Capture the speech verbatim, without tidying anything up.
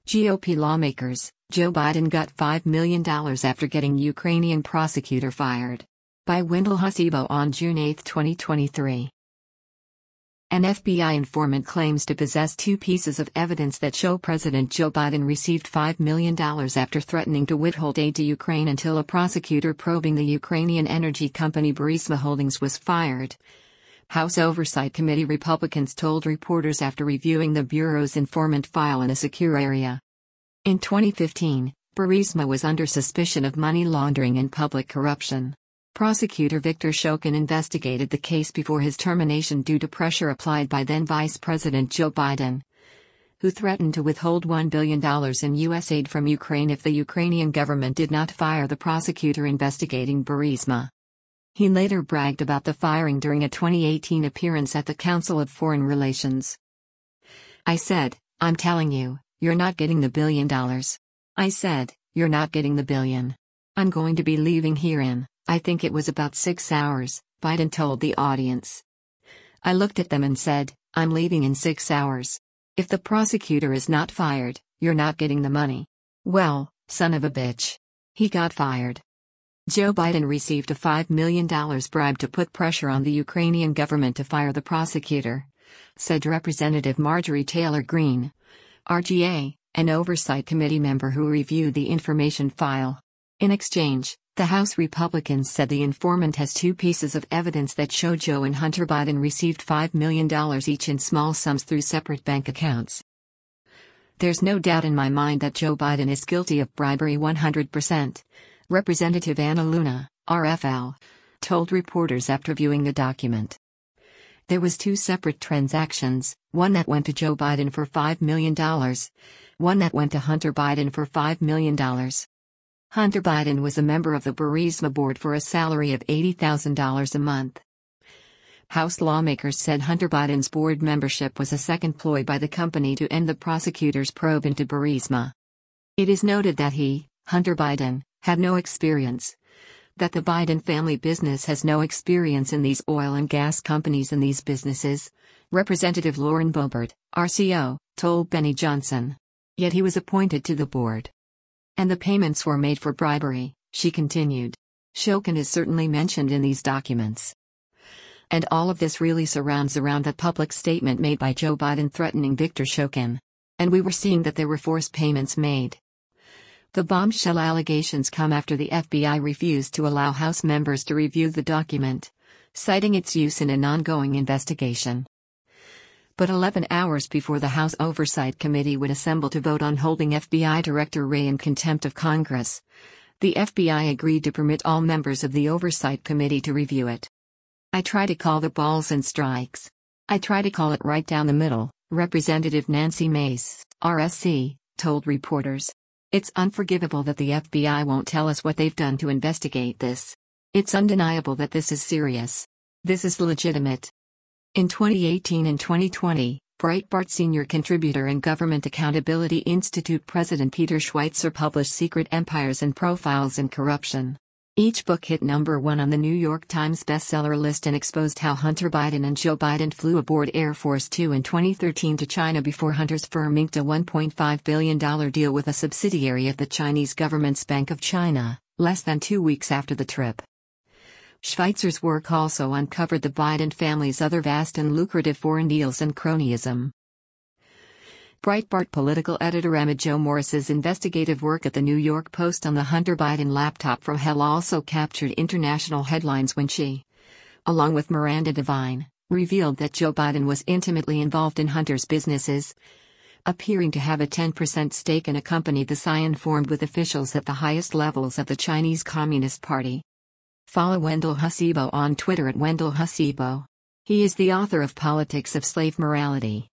G O P lawmakers, Joe Biden got five million dollars after getting Ukrainian prosecutor fired. By Wendell Husibo on June eighth, twenty twenty-three. An F B I informant claims to possess two pieces of evidence that show President Joe Biden received five million dollars after threatening to withhold aid to Ukraine until a prosecutor probing the Ukrainian energy company Burisma Holdings was fired. House Oversight Committee Republicans told reporters after reviewing the Bureau's informant file in a secure area. In twenty fifteen, Burisma was under suspicion of money laundering and public corruption. Prosecutor Viktor Shokin investigated the case before his termination due to pressure applied by then Vice President Joe Biden, who threatened to withhold one billion dollars in U S aid from Ukraine if the Ukrainian government did not fire the prosecutor investigating Burisma. He later bragged about the firing during a twenty eighteen appearance at the Council of Foreign Relations. "I said, I'm telling you, you're not getting the billion dollars. I said, you're not getting the billion. I'm going to be leaving here in, I think it was about six hours, Biden told the audience. "I looked at them and said, I'm leaving in six hours. If the prosecutor is not fired, you're not getting the money." Well, son of a bitch. He got fired. Joe Biden received a five million dollars bribe to put pressure on the Ukrainian government to fire the prosecutor, said Representative Marjorie Taylor Greene, R G A, an oversight committee member who reviewed the information file. In exchange, the House Republicans said the informant has two pieces of evidence that show Joe and Hunter Biden received five million dollars each in small sums through separate bank accounts. "There's no doubt in my mind that Joe Biden is guilty of bribery one hundred percent, Representative Anna Luna, R F L, told reporters after viewing the document. There was two separate transactions, one that went to Joe Biden for five million dollars, one that went to Hunter Biden for five million dollars. Hunter Biden was a member of the Burisma board for a salary of eighty thousand dollars a month. House lawmakers said Hunter Biden's board membership was a second ploy by the company to end the prosecutor's probe into Burisma. It is noted that he, Hunter Biden, had no experience, that the Biden family business has no experience in these oil and gas companies and these businesses, Representative Lauren Boebert, R C O, told Benny Johnson. Yet he was appointed to the board. And the payments were made for bribery, she continued. Shokin is certainly mentioned in these documents. And all of this really surrounds around that public statement made by Joe Biden threatening Viktor Shokin. And we were seeing that there were forced payments made. The bombshell allegations come after the F B I refused to allow House members to review the document, citing its use in an ongoing investigation. But eleven hours before the House Oversight Committee would assemble to vote on holding F B I Director Wray in contempt of Congress, the F B I agreed to permit all members of the Oversight Committee to review it. "I try to call the balls and strikes. I try to call it right down the middle," Representative Nancy Mace, R S C, told reporters. "It's unforgivable that the F B I won't tell us what they've done to investigate this. It's undeniable that this is serious. This is legitimate." In twenty eighteen and twenty twenty, Breitbart senior contributor and Government Accountability Institute President Peter Schweitzer published Secret Empires and Profiles in Corruption. Each book hit number one on the New York Times bestseller list and exposed how Hunter Biden and Joe Biden flew aboard Air Force Two in twenty thirteen to China before Hunter's firm inked a one point five billion dollars deal with a subsidiary of the Chinese government's Bank of China, less than two weeks after the trip. Schweitzer's work also uncovered the Biden family's other vast and lucrative foreign deals and cronyism. Breitbart political editor Emma Jo Morris's investigative work at the New York Post on the Hunter Biden laptop from hell also captured international headlines when she, along with Miranda Devine, revealed that Joe Biden was intimately involved in Hunter's businesses, appearing to have a ten percent stake in a company the Scion formed with officials at the highest levels of the Chinese Communist Party. Follow Wendell Husibo on Twitter at Wendell Husibo. He is the author of Politics of Slave Morality.